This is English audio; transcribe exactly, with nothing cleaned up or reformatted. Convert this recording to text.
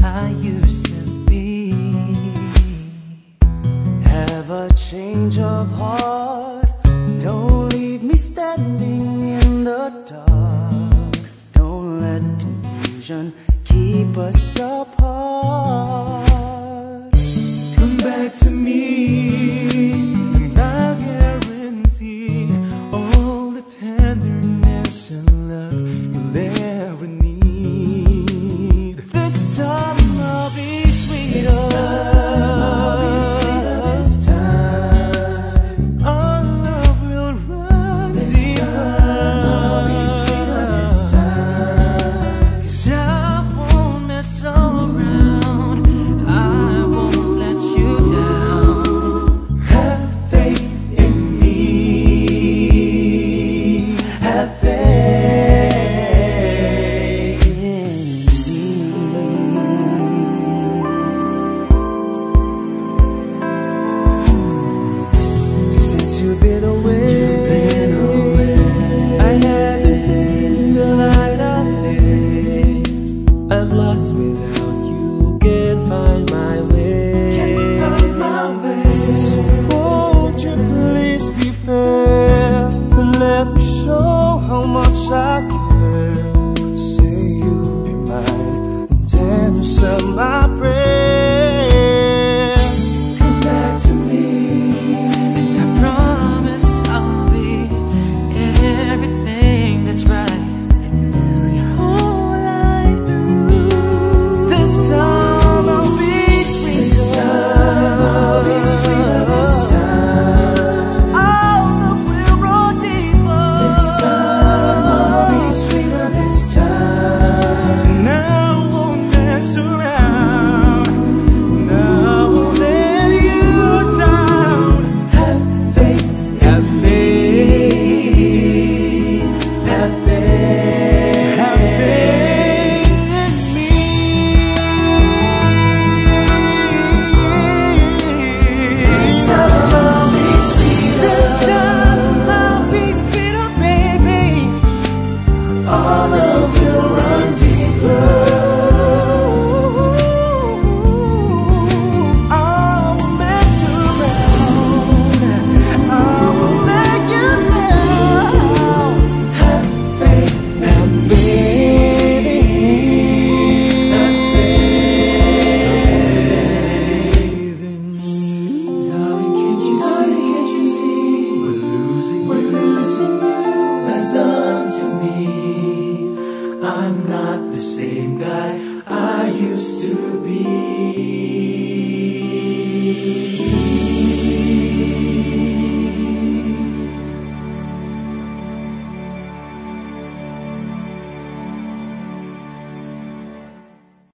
I used to be. Have a change of heart, don't leave me standing in the dark. Don't let confusion keep us apart. Come back to me, and I guarantee all the tenderness and love you'll ever need. This time I'll be sweeter. This time I'll be sweeter. This time our love will run deeper. This time I'll be sweeter. This time, 'cause I won't mess around, I won't let you down. Have faith in me, have faith in me. Since you've been away, you've been away, I haven't seen the light of day. I'm lost without you, can't find my way. Can't find my way. So won't you please be fair and let me show how much I care. Say you'll be mine and answer my prayer.